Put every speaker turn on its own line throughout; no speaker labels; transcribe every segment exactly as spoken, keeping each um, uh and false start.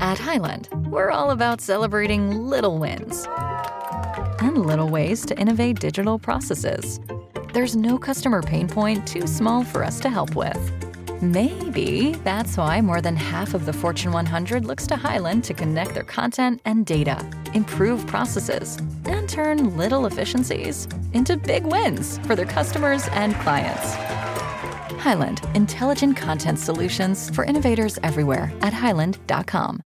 At Highland, we're all about celebrating little wins and little ways to innovate digital processes. There's no customer pain point too small for us to help with. Maybe that's why more than half of the Fortune one hundred looks to Highland to connect their content and data, improve processes, and turn little efficiencies into big wins for their customers and clients. Highland, intelligent content solutions for innovators everywhere at highland dot com.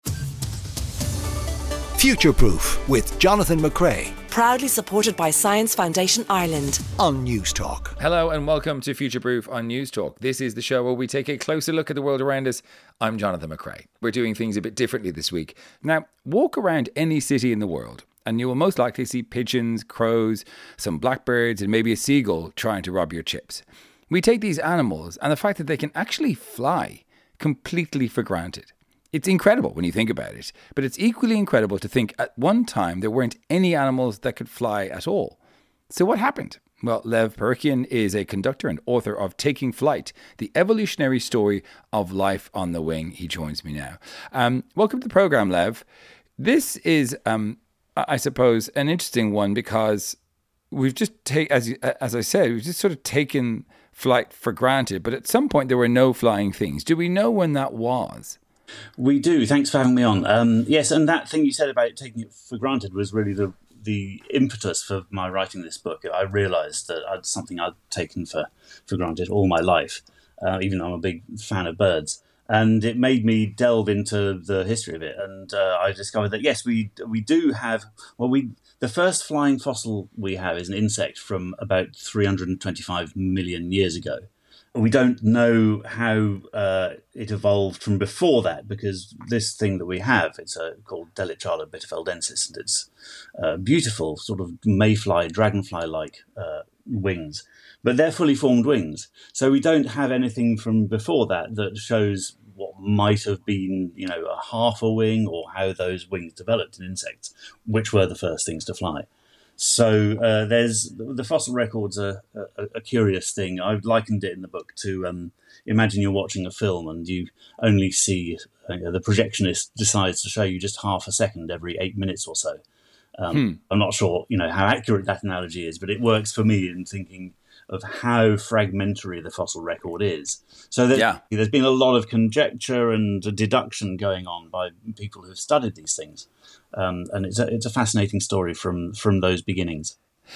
Future Proof with Jonathan McCrea.
Proudly supported by Science Foundation Ireland.
On News Talk.
Hello and welcome to Future Proof on News Talk. This is the show where we take a closer look at the world around us. I'm Jonathan McCrea. We're doing things a bit differently this week. Now, walk around any city in the world and you will most likely see pigeons, crows, some blackbirds and maybe a seagull trying to rob your chips. We take these animals and the fact that they can actually fly completely for granted. It's incredible when you think about it, but it's equally incredible to think at one time there weren't any animals that could fly at all. So what happened? Well, Lev Perykian is a conductor and author of Taking Flight, the evolutionary story of life on the wing. He joins me now. Um, welcome to the program, Lev. This is, um, I suppose, an interesting one because we've just taken, as, as I said, we've just sort of taken flight for granted, but at some point there were no flying things. Do we know when that was?
We do. Thanks for having me on. Um, yes, and that thing you said about taking it for granted was really the the impetus for my writing this book. I realised that I'd something I'd taken for, for granted all my life, uh, even though I'm a big fan of birds. And it made me delve into the history of it. And uh, I discovered that, yes, we we do have... Well, we the first flying fossil we have is an insect from about three hundred twenty-five million years ago. We don't know how uh, it evolved from before that because this thing that we have, it's uh, called Delytrala bitterfeldensis, and it's uh, beautiful, sort of mayfly, dragonfly-like uh, wings, but they're fully formed wings. So we don't have anything from before that that shows what might have been, you know, a half a wing or how those wings developed in insects, which were the first things to fly. So uh, there's the fossil record's a, a, a curious thing. I've likened it in the book to um, imagine you're watching a film and you only see uh, the projectionist decides to show you just half a second every eight minutes or so. Um, hmm. I'm not sure, you know, how accurate that analogy is, but it works for me in thinking of how fragmentary the fossil record is. So there's, yeah. there's been a lot of conjecture and deduction going on by people who've studied these things. Um, and it's a, it's a fascinating story from, from those beginnings.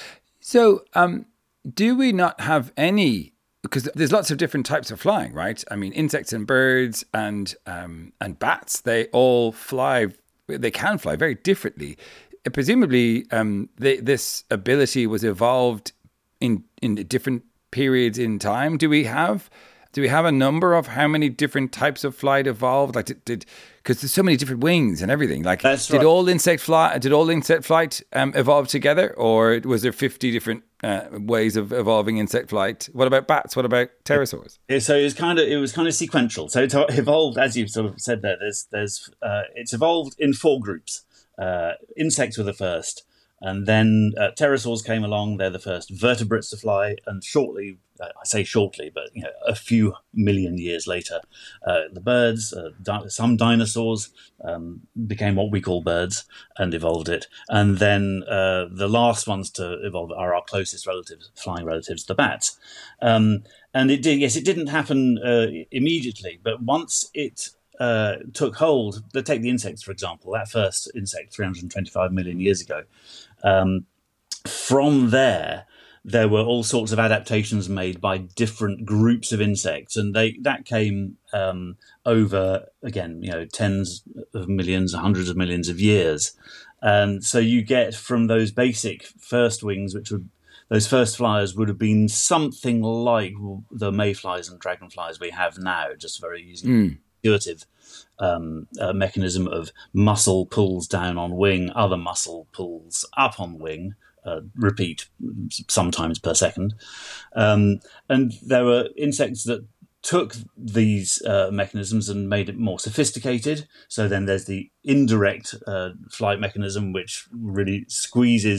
So um, do we not have any, because there's lots of different types of flying, right? I mean, insects and birds and um, and bats, they all fly, they can fly very differently. Presumably, um, they, this ability was evolved in in different periods in time. Do we have do we have a number of how many different types of flight evolved? Like did, did because there's so many different wings and everything. Like
That's
did
right.
all insect fly did all insect flight um, evolve together, or was there fifty different uh, ways of evolving insect flight? What about bats? What about pterosaurs?
So it was kind of it was kind of sequential. So it evolved, as you've sort of said there. There's there's uh, it's evolved in four groups. Uh, insects were the first. And then uh, pterosaurs came along. They're the first vertebrates to fly. And shortly, uh, I say shortly, but you know, a few million years later, uh, the birds, uh, di- some dinosaurs um, became what we call birds and evolved it. And then uh, the last ones to evolve are our closest relatives, flying relatives, the bats. Um, and it did, yes, it didn't happen uh, immediately, but once it Uh, took hold. Take the insects, for example, that first insect three hundred twenty-five million years ago. Um, from there, there were all sorts of adaptations made by different groups of insects, and they that came um, over, again, you know, tens of millions, hundreds of millions of years. And so you get from those basic first wings, which would those first flyers would have been something like the mayflies and dragonflies we have now, just very easy. Mm. Intuitive um, uh, mechanism of muscle pulls down on wing, other muscle pulls up on wing, uh, repeat sometimes per second. Um, and there were insects that took these uh, mechanisms and made it more sophisticated. So then there's the indirect uh, flight mechanism, which really squeezes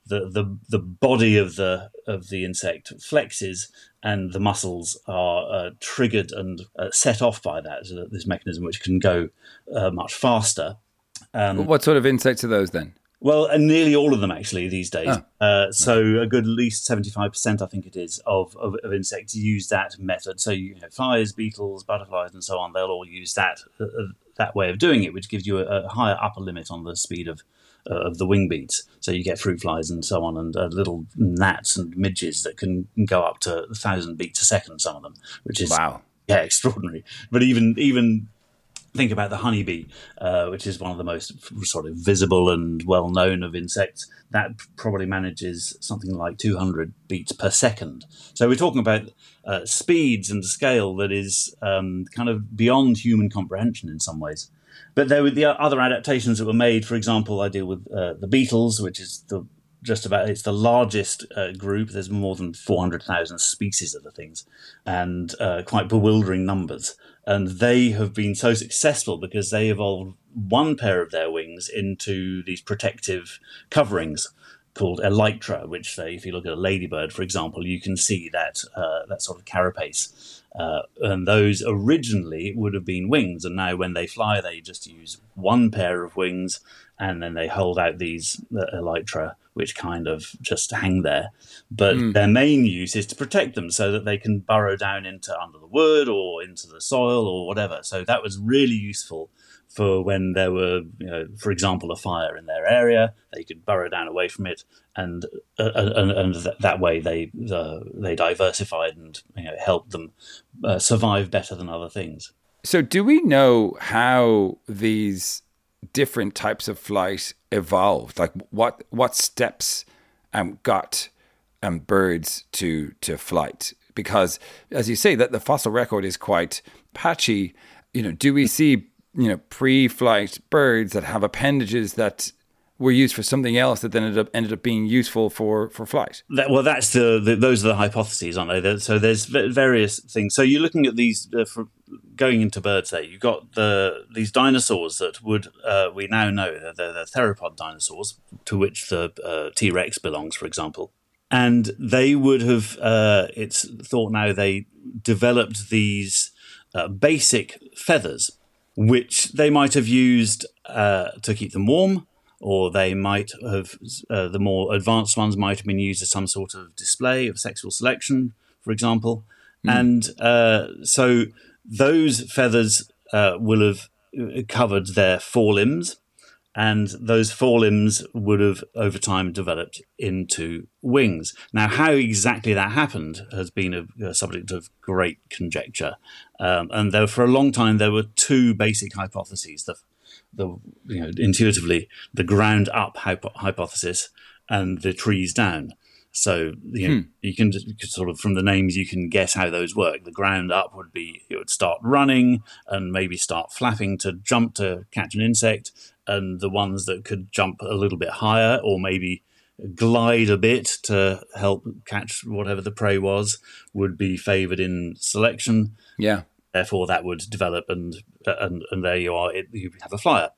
the, the the body of the of the insect flexes, and the muscles are uh, triggered and uh, set off by that. So that this mechanism, which can go uh, much faster. Um,
what sort of insects are those then?
Well, and nearly all of them actually these days.
Oh.
Uh, so a good at least seventy-five percent, I think it is, of, of, of insects use that method. So you know, flies, beetles, butterflies, and so on, they'll all use that uh, that way of doing it, which gives you a, a higher upper limit on the speed of uh, of the wing beats. So you get fruit flies and so on, and uh, little gnats and midges that can go up to a thousand beats a second. Some of them, which is
wow,
yeah, extraordinary. But even even. Think about the honeybee, uh, which is one of the most sort of visible and well-known of insects. That probably manages something like two hundred beats per second. So we're talking about uh, speeds and scale that is um, kind of beyond human comprehension in some ways. But there were the other adaptations that were made. For example, I deal with uh, the beetles, which is the just about it's the largest uh, group. There's more than four hundred thousand species of the things, and uh, quite bewildering numbers. And they have been so successful because they evolved one pair of their wings into these protective coverings called elytra, which they, if you look at a ladybird, for example, you can see that uh, that sort of carapace. Uh, and those originally would have been wings, and now when they fly, they just use one pair of wings, and then they hold out these uh, elytra, which kind of just hang there. But mm. their main use is to protect them so that they can burrow down into under the wood or into the soil or whatever. So that was really useful for when there were, you know, for example, a fire in their area. They could burrow down away from it, and uh, and, and th- that way they uh, they diversified and, you know, helped them uh, survive better than other things.
So do we know how these different types of flight evolved? Like what what steps um, got um, birds to to flight? Because, as you say, that the fossil record is quite patchy. You know, do we see, you know, pre-flight birds that have appendages that were used for something else that then ended up ended up being useful for, for flight?
That, well, that's the, the those are the hypotheses, aren't they? So there's various things. So you're looking at these uh, for going into birds. There, you've got the these dinosaurs that would uh, we now know that they're the theropod dinosaurs, to which the uh, T-Rex belongs, for example. And they would have, uh, it's thought now, they developed these uh, basic feathers, which they might have used uh, to keep them warm, or they might have, uh, the more advanced ones might have been used as some sort of display of sexual selection, for example. Mm. And uh, so those feathers uh, will have covered their forelimbs, and those forelimbs would have, over time, developed into wings. Now, how exactly that happened has been a, a subject of great conjecture. Um, and there, for a long time, there were two basic hypotheses. The, the you know, intuitively, the ground-up hypo- hypothesis and the trees-down. So you know, hmm. you can just sort of, from the names, you can guess how those work. The ground up would be, it would start running and maybe start flapping to jump to catch an insect. And the ones that could jump a little bit higher or maybe glide a bit to help catch whatever the prey was would be favoured in selection.
Yeah.
Therefore, that would develop, and and and there you are. It, you have a flyer.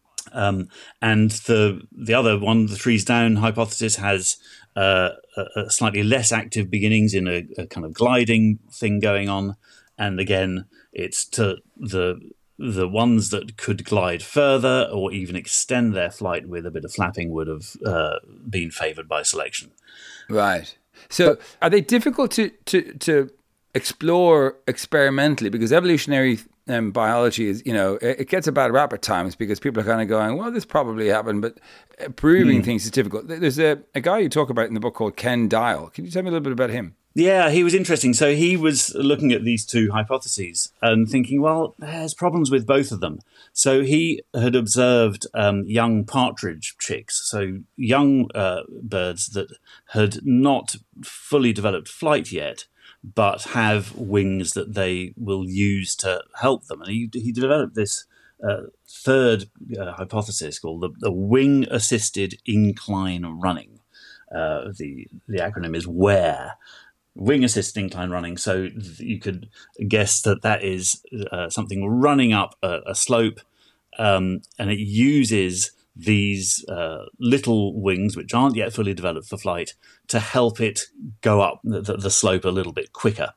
Um, and the the other one, the trees down hypothesis, has uh, a, a slightly less active beginnings in a, a kind of gliding thing going on, and again, it's to the the ones that could glide further or even extend their flight with a bit of flapping would have uh, been favoured by selection.
Right. So, but, are they difficult to to to explore experimentally? Because evolutionary um, biology is, you know, it, it gets a bad rap at times because people are kind of going, well, this probably happened, but proving mm. things is difficult. There's a, a guy you talk about in the book called Ken Dial. Can you tell me a little bit about him?
Yeah, he was interesting. So he was looking at these two hypotheses and thinking, well, there's problems with both of them. So he had observed um, young partridge chicks, so young uh, birds that had not fully developed flight yet, but have wings that they will use to help them. And he, he developed this uh, third uh, hypothesis called the, the wing-assisted incline running. Uh, the, the acronym is WARE. Wing-assisted incline running. So you could guess that that is uh, something running up a, a slope, um, and it uses these uh, little wings, which aren't yet fully developed for flight, to help it go up the, the slope a little bit quicker.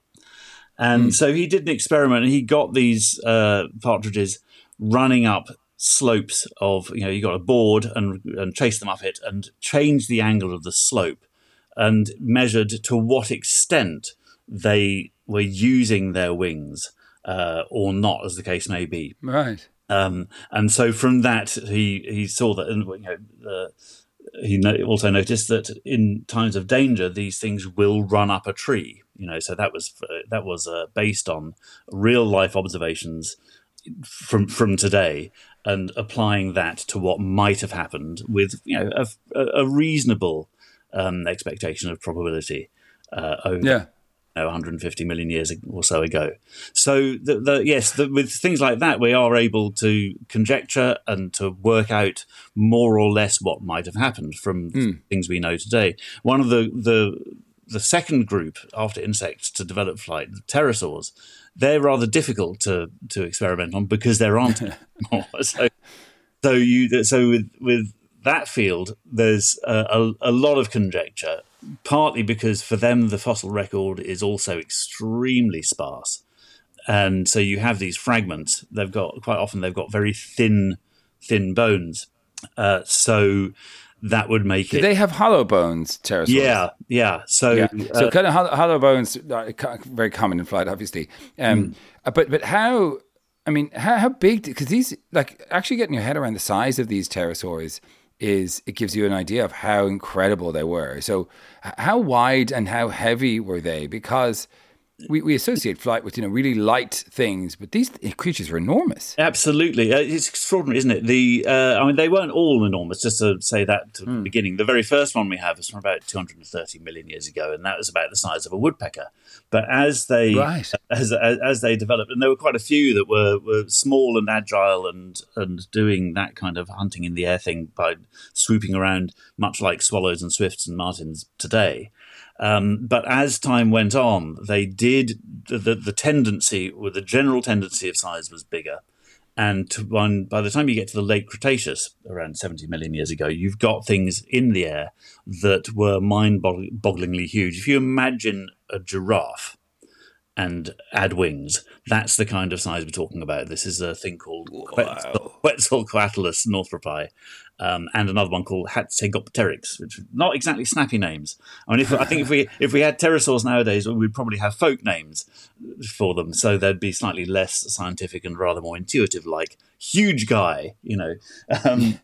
And mm. so he did an experiment, and he got these uh, partridges running up slopes of, you know, you got a board and, and chased them up it and changed the angle of the slope and measured to what extent they were using their wings uh, or not, as the case may be.
Right.
Um, and so from that, he, he saw that, and you know, uh, he no- also noticed that in times of danger, these things will run up a tree. You know, so that was uh, that was uh, based on real life observations from from today, and applying that to what might have happened with, you know, a, a reasonable um, expectation of probability uh, over.
Yeah.
You know, one hundred fifty million years or so ago. So, the, the, yes, the, with things like that, we are able to conjecture and to work out more or less what might have happened from mm. things we know today. One of the, the the second group after insects to develop flight, the pterosaurs, they're rather difficult to, to experiment on because there aren't more. So, so you so with with that field, there's a, a, a lot of conjecture. Partly because for them the fossil record is also extremely sparse, and so you have these fragments. They've got quite often they've got very thin, thin bones. Uh, so that would make
Do
it.
They have hollow bones, pterosaurs.
Yeah, yeah. So,
yeah. so
uh,
kind of hollow, hollow bones are very common in flight, obviously. Um, mm. But but how? I mean, how, how big? Because these, like, actually getting your head around the size of these pterosaurs is, it gives you an idea of how incredible they were. So how wide and how heavy were they? Because we, we associate flight with, you know, really light things, but these creatures were enormous.
Absolutely. Uh, it's extraordinary, isn't it? The uh, I mean, they weren't all enormous, just to say that to mm. the beginning. The very first one we have is from about two hundred thirty million years ago, and that was about the size of a woodpecker. But as they
right.
as, as as they developed, and there were quite a few that were, were small and agile and, and doing that kind of hunting in the air thing by swooping around, much like swallows and swifts and martins today. Um, but as time went on, they did the, the, the tendency, or the general tendency of size was bigger. And to one, by the time you get to the late Cretaceous, around seventy million years ago, you've got things in the air that were mind-bogglingly huge. If you imagine a giraffe and add wings, that's the kind of size we're talking about. This is a thing called wow. Quetzalcoatlus northropi, um, and another one called Hatzegopteryx, which are not exactly snappy names. I mean, if, I think if we if we had pterosaurs nowadays, we'd probably have folk names for them, so they'd be slightly less scientific and rather more intuitive, like huge guy, you know. Um,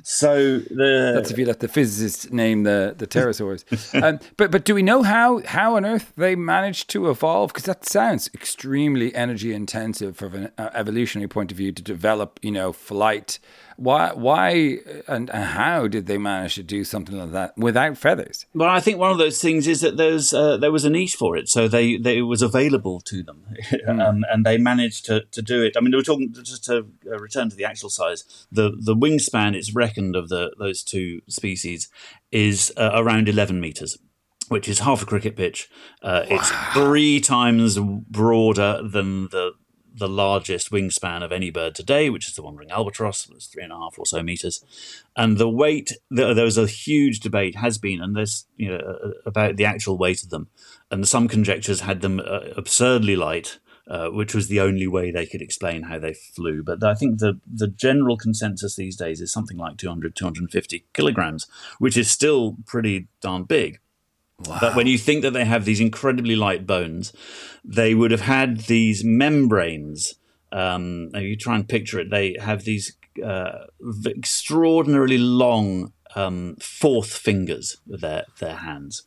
so the
that's if you let the physicists name the the pterosaurs. um, but but do we know how how on earth they managed to evolve? Because that sounds extremely energy intensive from an uh, evolutionary point of view to develop, you know, flight. Why why and, and how did they manage to do something like that without feathers?
Well, I think one of those things is that there's uh, there was a niche for it, so they, they it was available to them, mm. um, and they managed to, to do it. I mean, they were talking just to uh, return to the actual size. The the wingspan, it's reckoned, of the those two species is uh, around eleven meters, which is half a cricket pitch. Uh, wow. It's three times broader than the the largest wingspan of any bird today, which is the wandering albatross. It's three and a half or so meters. And the weight, there was a huge debate, has been, and there's, you know, about the actual weight of them. And some conjectures had them uh, absurdly light, uh, which was the only way they could explain how they flew. But I think the, the general consensus these days is something like two hundred, two hundred fifty kilograms, which is still pretty darn big. Wow. But when you think that they have these incredibly light bones, they would have had these membranes. Um, if you try and picture it, they have these uh, extraordinarily long um, fourth fingers with their, their hands.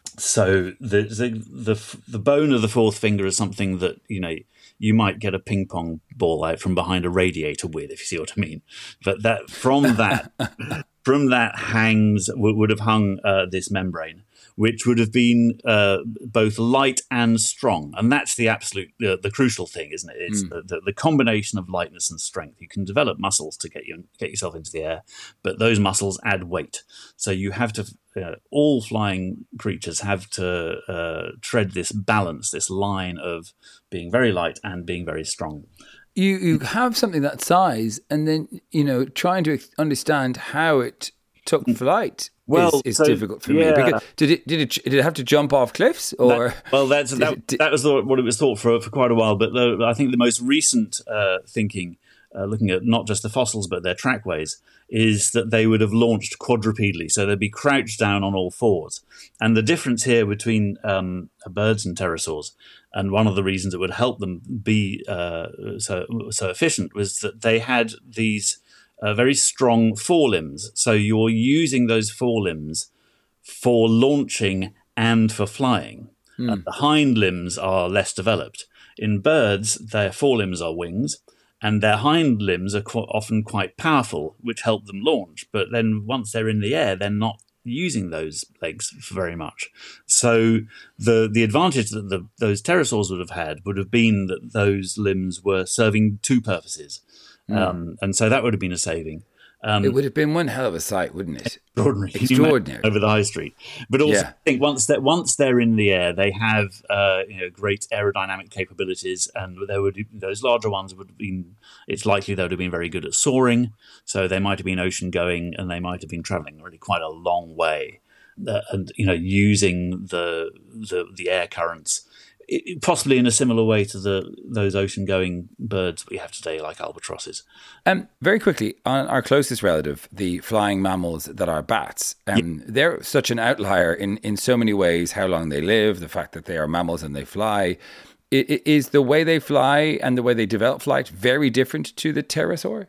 So the, the the the bone of the fourth finger is something that, you know, you might get a ping pong ball out from behind a radiator with, if you see what I mean. But that from that from that hangs would have hung uh, this membrane, which would have been uh, both light and strong. And that's the absolute, uh, the crucial thing, isn't it? It's mm. the, the, the combination of lightness and strength. You can develop muscles to get you get yourself into the air, but those muscles add weight. So you have to, uh, all flying creatures have to uh, tread this balance, this line of being very light and being very strong.
you, you have something that size and then, you know, trying to understand how it took flight
well,
is, is
so,
difficult for
yeah.
me. Because did it did it did it have to jump off cliffs or?
That, well, that's that,
it, did,
that was the, what it was thought for for quite a while. But the, I think the most recent uh, thinking, uh, looking at not just the fossils but their trackways, is that they would have launched quadrupedally, so they'd be crouched down on all fours. And the difference here between um, birds and pterosaurs, and one of the reasons it would help them be uh, so so efficient, was that they had these uh, very strong forelimbs. So you're using those forelimbs for launching and for flying. Mm. And the hind limbs are less developed. In birds, their forelimbs are wings, and their hind limbs are qu- often quite powerful, which help them launch. But then once they're in the air, they're not using those legs very much. So the the advantage that the, those pterosaurs would have had would have been that those limbs were serving two purposes. Mm. Um, and so that would have been a saving. Um,
it would have been one hell of a sight, wouldn't it?
Extraordinary.
Extraordinary.
Over the high street. But also,
yeah.
I think once, that, once they're in the air, they have uh, you know, great aerodynamic capabilities, and there would those larger ones would have been, it's likely they would have been very good at soaring, so they might have been ocean going, and they might have been travelling really quite a long way, uh, and you know, using the the, the air currents, it, possibly in a similar way to the those ocean-going birds we have today, like albatrosses.
Um, very quickly, on our closest relative, the flying mammals that are bats, um, yeah. they're such an outlier in, in so many ways, how long they live, the fact that they are mammals and they fly. It, it, is the way they fly and the way they develop flight very different to the pterosaur?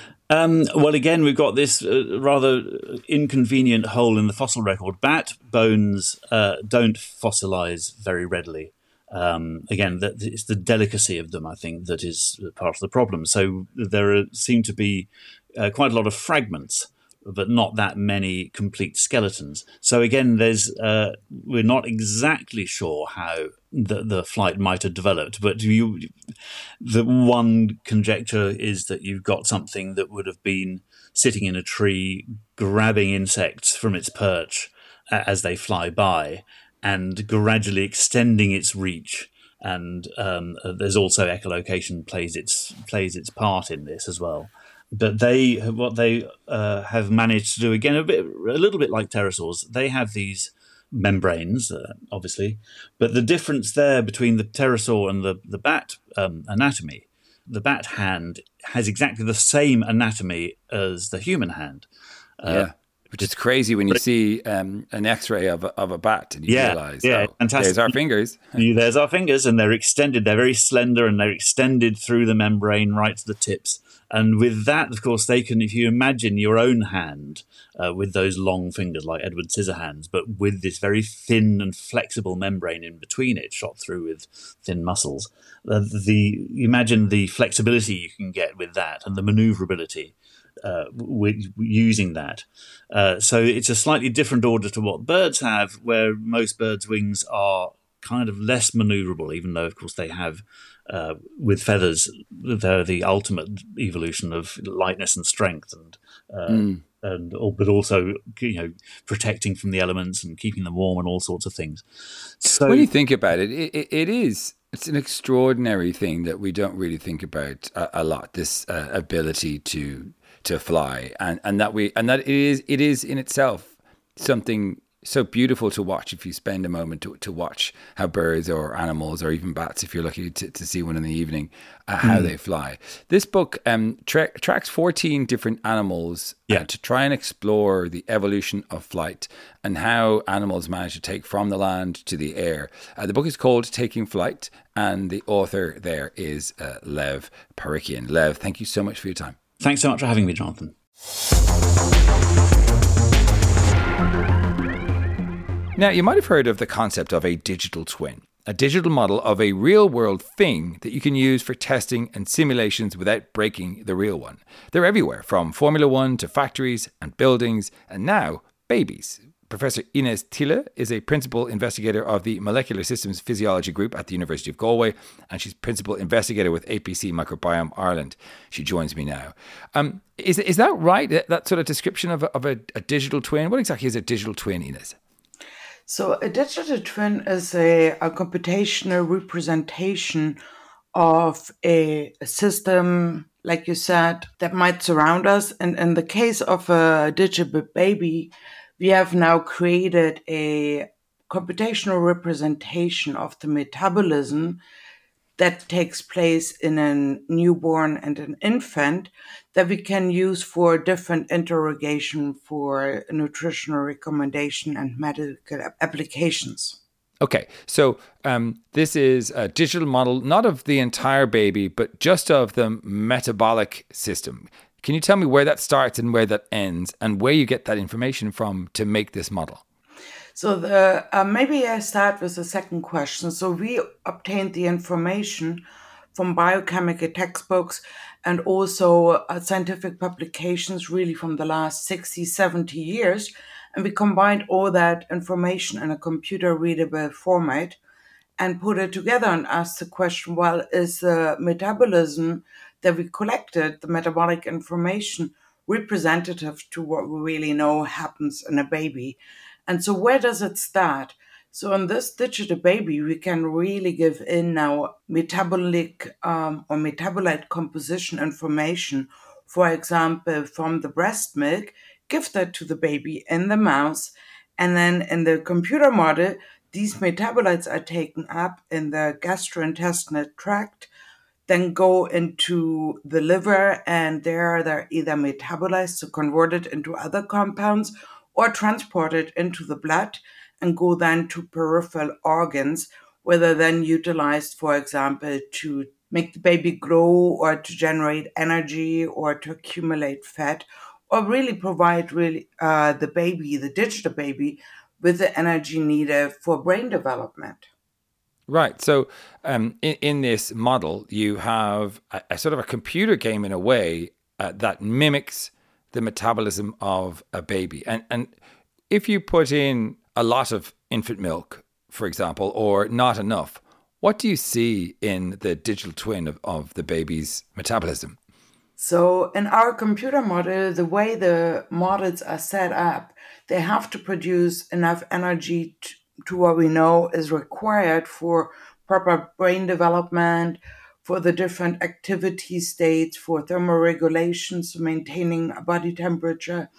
Um, well, again, we've got this uh, rather inconvenient hole in the fossil record. Bat bones uh, don't fossilize very readily. Um, again, that it's the delicacy of them, I think, that is part of the problem. So there are, seem to be uh, quite a lot of fragments, but not that many complete skeletons. So again, there's uh, we're not exactly sure how the, the flight might have developed, but you, the one conjecture is that you've got something that would have been sitting in a tree, grabbing insects from its perch as they fly by, and gradually extending its reach. And um, there's also echolocation plays its plays its part in this as well. But they what they uh, have managed to do, again, a bit a little bit like pterosaurs, they have these membranes, uh, obviously. But the difference there between the pterosaur and the the bat um, anatomy, the bat hand has exactly the same anatomy as the human hand. Uh,
yeah. Which is crazy when you see um, an X-ray of a, of a bat and you
yeah,
realise,
yeah,
oh,
fantastic.
There's our fingers.
There's our fingers, and they're extended. They're very slender, and they're extended through the membrane right to the tips. And with that, of course, they can, if you imagine your own hand uh, with those long fingers like Edward Scissorhands, but with this very thin and flexible membrane in between it, shot through with thin muscles, uh, the imagine the flexibility you can get with that and the manoeuvrability uh, with using that. Uh, so it's a slightly different order to what birds have, where most birds' wings are kind of less manoeuvrable, even though, of course, they have, uh, with feathers, they're the ultimate evolution of lightness and strength, and uh, mm. and but also, you know, protecting from the elements and keeping them warm and all sorts of things. So
when you think about it, it, it is it's an extraordinary thing that we don't really think about a, a lot. This uh, ability to to fly, and, and that we and that it is it is in itself something so beautiful to watch if you spend a moment to, to watch how birds or animals or even bats, if you're lucky to, to see one in the evening, uh, how mm. they fly. This book um, tra- tracks fourteen different animals yeah. uh, to try and explore the evolution of flight and how animals manage to take from the land to the air. Uh, the book is called Taking Flight, and the author there is uh, Lev Parikian. Lev, thank you so much for your time.
Thanks so much for having me, Jonathan.
Now, you might have heard of the concept of a digital twin, a digital model of a real-world thing that you can use for testing and simulations without breaking the real one. They're everywhere, from Formula One to factories and buildings, and now babies. Professor Ines Thiele is a principal investigator of the Molecular Systems Physiology Group at the University of Galway, and she's principal investigator with A P C Microbiome Ireland. She joins me now. Um, is is that right, that, that sort of description of, a, of a, a digital twin? What exactly is a digital twin, Ines?
So a digital twin is a, a computational representation of a, a system, like you said, that might surround us. And in the case of a digital baby, we have now created a computational representation of the metabolism that takes place in a newborn and an infant that we can use for different interrogation for nutritional recommendation and medical applications.
Okay, so um, this is a digital model, not of the entire baby, but just of the metabolic system. Can you tell me where that starts and where that ends, and where you get that information from to make this model?
So the uh, maybe I start with the second question. So we obtained the information from biochemical textbooks and also uh, scientific publications really from the last sixty, seventy years. And we combined all that information in a computer-readable format and put it together and asked the question, well, is the metabolism that we collected, the metabolic information, representative to what we really know happens in a baby? And so where does it start? So in this digital baby, we can really give in now metabolic um, or metabolite composition information, for example, from the breast milk, give that to the baby in the mouth. And then in the computer model, these metabolites are taken up in the gastrointestinal tract, then go into the liver, and there they're either metabolized, so converted into other compounds, or transported into the blood and go then to peripheral organs, where they're then utilized, for example, to make the baby grow or to generate energy or to accumulate fat, or really provide really uh, the baby, the digital baby, with the energy needed for brain development.
Right. So um, in, in this model, you have a, a sort of a computer game in a way uh, that mimics the metabolism of a baby. And, and if you put in a lot of infant milk, for example, or not enough, what do you see in the digital twin of, of the baby's metabolism?
So in our computer model, the way the models are set up, they have to produce enough energy to, to what we know is required for proper brain development, for the different activity states, for thermoregulation, so maintaining a body temperature,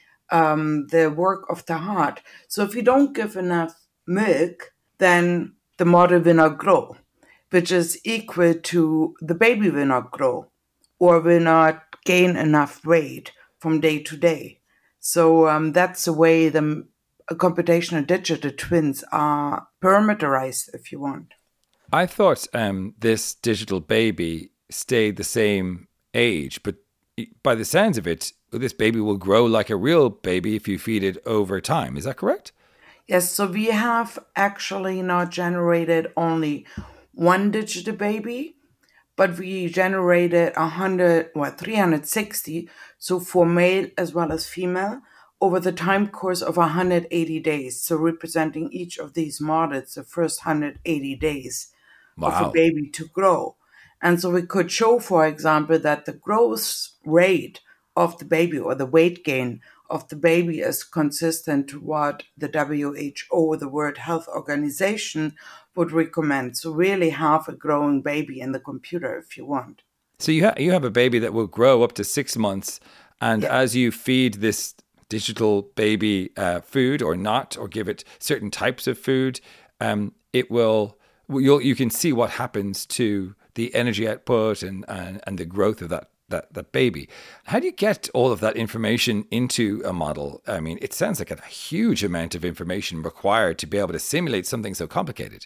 um, the work of the heart. So if you don't give enough milk, then the model will not grow, which is equal to the baby will not grow or will not gain enough weight from day to day. So um, that's the way the uh, computational digital twins are parameterized, if you want.
I thought um, this digital baby stayed the same age, but by the sounds of it, this baby will grow like a real baby if you feed it over time. Is that correct?
Yes, so we have actually not generated only one digital baby, but we generated one hundred, well, three hundred sixty, so for male as well as female, over the time course of one hundred eighty days. So representing each of these models, the first one hundred eighty days
Wow.
of a baby to grow. And so we could show, for example, that the growth rate of the baby or the weight gain of the baby is consistent to what the W H O, the World Health Organization, would recommend. So really have a growing baby in the computer if you want.
So you, ha- you have a baby that will grow up to six months. And
Yeah.
as you feed this digital baby uh, food or not, or give it certain types of food, um, it will, you'll, you can see what happens to the energy output and, and, and the growth of that, that, that baby. How do you get all of that information into a model? I mean, it sounds like a huge amount of information required to be able to simulate something so complicated.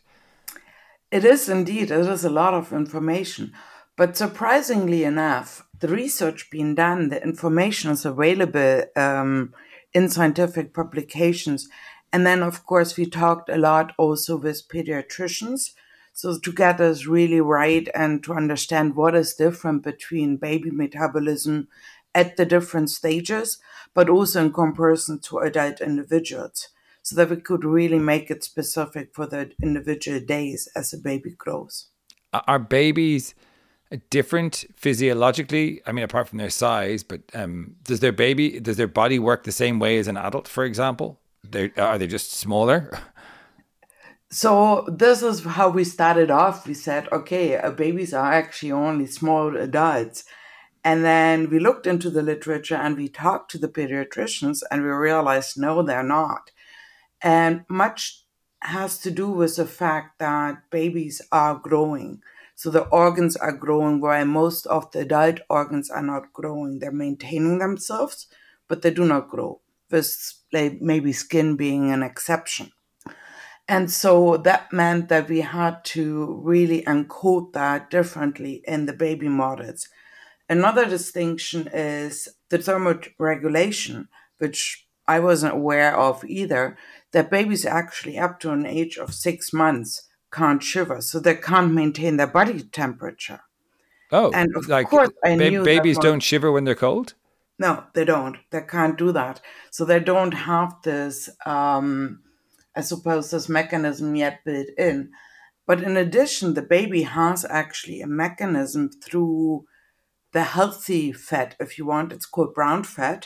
It is indeed, it is a lot of information. But surprisingly enough, the research being done, the information is available um, in scientific publications. And then, of course, we talked a lot also with pediatricians. So to get us really right and to understand what is different between baby metabolism at the different stages, but also in comparison to adult individuals, so that we could really make it specific for the individual days as a baby grows.
Are babies different physiologically? I mean, apart from their size, but um, does their baby, does their body work the same way as an adult, for example? They're, are they just smaller?
So this is how we started off. We said, okay, uh, babies are actually only small adults. And then we looked into the literature and we talked to the pediatricians and we realized, no, they're not. And much has to do with the fact that babies are growing. So the organs are growing, while most of the adult organs are not growing. They're maintaining themselves, but they do not grow, with like, maybe skin being an exception. And so that meant that we had to really encode that differently in the baby models. Another distinction is the thermoregulation, which I wasn't aware of either, that babies actually up to an age of six months can't shiver, so they can't maintain their body temperature.
Oh,
And of
like
course, I
ba-
knew
babies
that
don't shiver when they're cold?
no, they don't. They can't do that. So they don't have this, um, I suppose, this mechanism yet built in. But in addition, the baby has actually a mechanism through the healthy fat, if you want, it's called brown fat,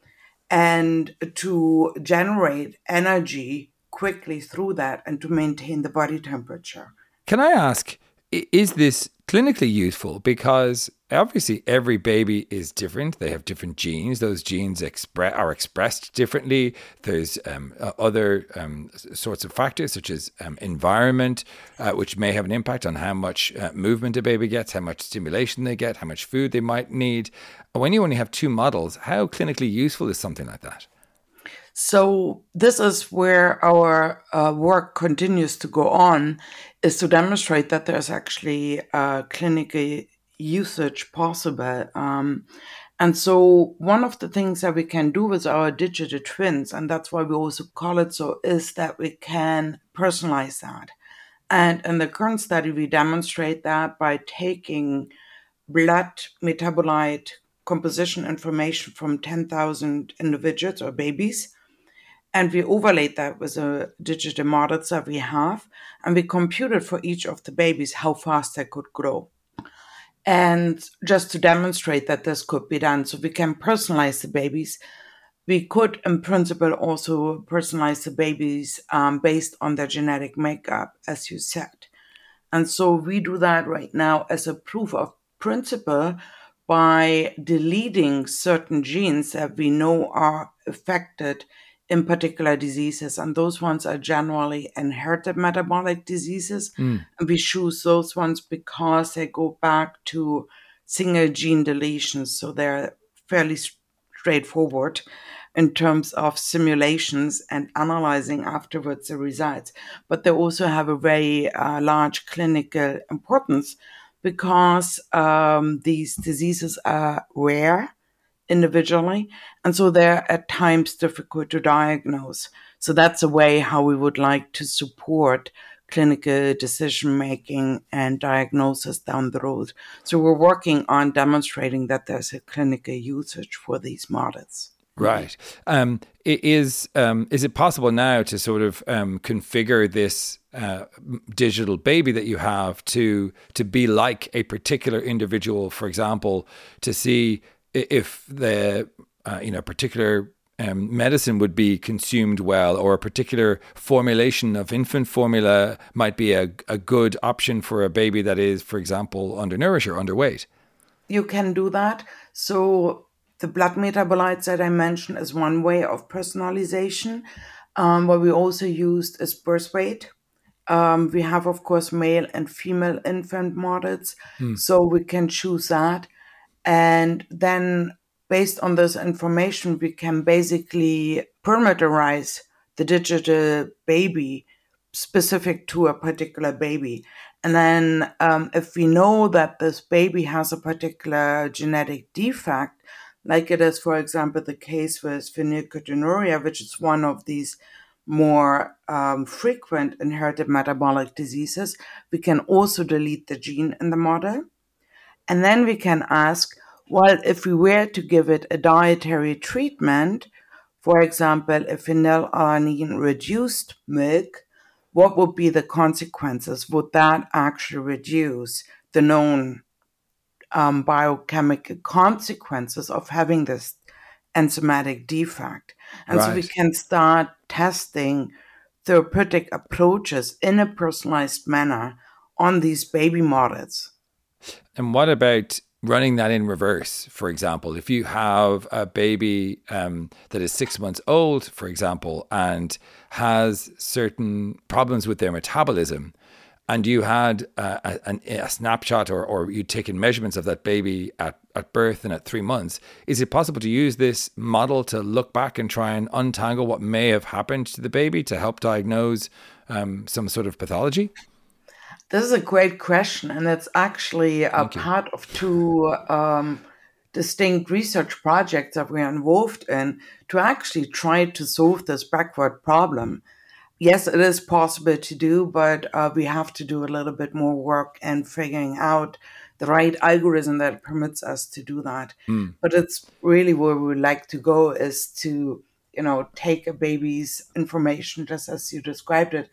and to generate energy quickly through that and to maintain the body temperature.
Can I ask, i- is this clinically useful? Because obviously every baby is different. They have different genes. Those genes expre- are expressed differently. There's um, uh, other um, s- sorts of factors, such as um, environment, uh, which may have an impact on how much uh, movement a baby gets, how much stimulation they get, how much food they might need. When you only have two models, how clinically useful is something like that?
So this is where our uh, work continues to go on, is to demonstrate that there's actually uh, clinical usage possible. Um, and so one of the things that we can do with our digital twins, and that's why we also call it so, is that we can personalize that. And in the current study, we demonstrate that by taking blood metabolite composition information from ten thousand individuals or babies, and we overlaid that with the digital models that we have, and we computed for each of the babies how fast they could grow. And just to demonstrate that this could be done, so we can personalize the babies. We could, in principle, also personalize the babies um, based on their genetic makeup, as you said. And so we do that right now as a proof of principle by deleting certain genes that we know are affected in particular diseases. And those ones are generally inherited metabolic diseases.
Mm.
And we choose those ones because they go back to single gene deletions. So they're fairly straightforward in terms of simulations and analyzing afterwards the results. But they also have a very uh, large clinical importance because um, these diseases are rare individually, and so they're at times difficult to diagnose. So that's a way how we would like to support clinical decision making and diagnosis down the road. So we're working on demonstrating that there's a clinical usage for these models.
Right. Um, i- is um, is it possible now to sort of um, configure this uh, digital baby that you have to to be like a particular individual? For example, to see i- if the uh, you know particular um, medicine would be consumed well, or a particular formulation of infant formula might be a, a good option for a baby that is, for example, undernourished or underweight.
You can do that. So the blood metabolites that I mentioned is one way of personalization. Um, what we also used is birth weight. Um, we have, of course, male and female infant models, so we can choose that. And then based on this information, we can basically parameterize the digital baby specific to a particular baby. And then um, if we know that this baby has a particular genetic defect, like it is, for example, the case with phenylketonuria, which is one of these more um, frequent inherited metabolic diseases, we can also delete the gene in the model. And then we can ask, well, if we were to give it a dietary treatment, for example, a phenylalanine reduced milk, what would be the consequences? Would that actually reduce the known um, biochemical consequences of having this enzymatic defect? And so we
Right.
can start testing therapeutic approaches in a personalized manner on these baby models.
And what about running that in reverse, for example? If you have a baby um, that is six months old, for example, and has certain problems with their metabolism, and you had uh, a, a snapshot or, or you'd taken measurements of that baby at, at birth and at three months, is it possible to use this model to look back and try and untangle what may have happened to the baby to help diagnose um, some sort of pathology?
This is a great question, and it's actually a part of two um, distinct research projects that we're involved in to actually try to solve this backward problem. Yes, it is possible to do, but uh, we have to do a little bit more work in figuring out the right algorithm that permits us to do that. Mm. But it's really where we would like to go is to, you know, take a baby's information, just as you described it,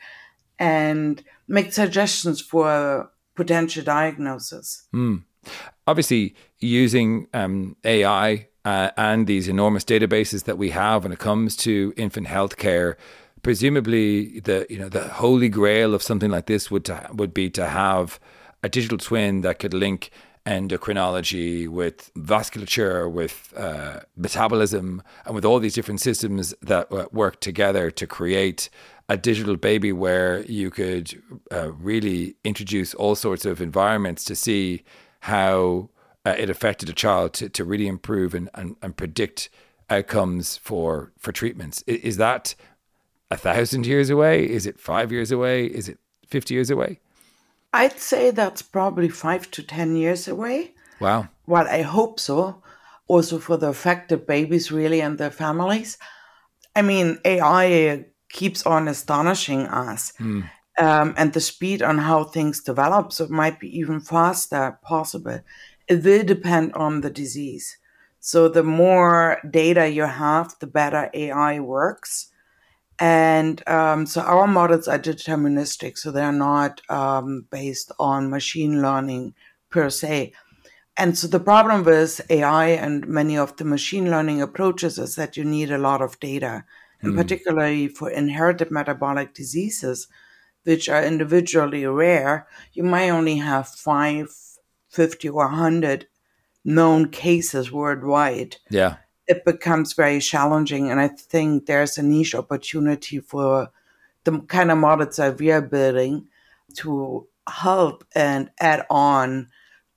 and make suggestions for potential diagnosis.
Mm. Obviously, using um, A I uh, and these enormous databases that we have when it comes to infant healthcare, presumably the you know the holy grail of something like this would to, would be to have a digital twin that could link endocrinology with vasculature, with uh, metabolism, and with all these different systems that uh, work together to create a digital baby where you could uh, really introduce all sorts of environments to see how uh, it affected a child to, to really improve and, and, and predict outcomes for, for treatments. Is, is that a thousand years away? Is it five years away? Is it fifty years away?
I'd say that's probably five to ten years away.
Wow.
Well, I hope so. Also for the affected babies, really, and their families. I mean, A I keeps on astonishing us. Mm. Um, and the speed on how things develop, so it might be even faster possible. It will depend on the disease. So the more data you have, the better A I works. And um, so our models are deterministic, so they're not um, based on machine learning per se. And so the problem with A I and many of the machine learning approaches is that you need a lot of data, and mm. particularly for inherited metabolic diseases, which are individually rare, you might only have five, fifty, or one hundred known cases worldwide.
Yeah.
It becomes very challenging, and I think there's a niche opportunity for the kind of models that we are building to help and add on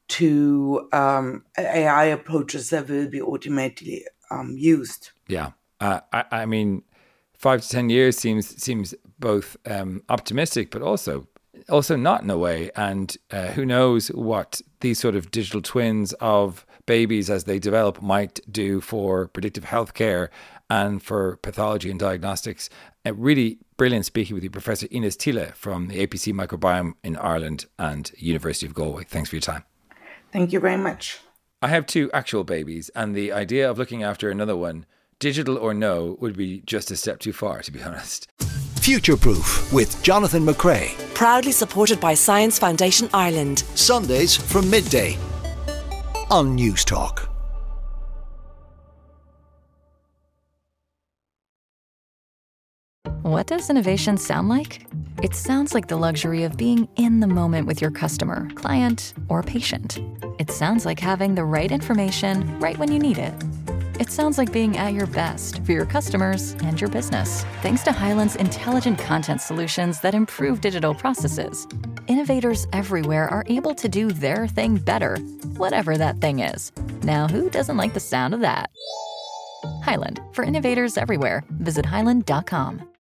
to um, A I approaches that will be ultimately um, used.
Yeah, uh, I, I mean, five to ten years seems seems both um, optimistic, but also also not in a way. And uh, who knows what these sort of digital twins of babies as they develop might do for predictive healthcare and for pathology and diagnostics. Uh, really brilliant speaking with you, Professor Ines Thiele from the A P C Microbiome in Ireland and University of Galway. Thanks for your time.
Thank you very much.
I have two actual babies, and the idea of looking after another one, digital or no, would be just a step too far, to be honest.
Future Proof with Jonathan McCrea.
Proudly supported by Science Foundation Ireland.
Sundays from midday on News Talk.
What does innovation sound like? It sounds like the luxury of being in the moment with your customer, client, or patient. It sounds like having the right information right when you need it. It sounds like being at your best for your customers and your business. Thanks to Hyland's intelligent content solutions that improve digital processes, innovators everywhere are able to do their thing better, whatever that thing is. Now, who doesn't like the sound of that? Hyland, for innovators everywhere. Visit hyland dot com.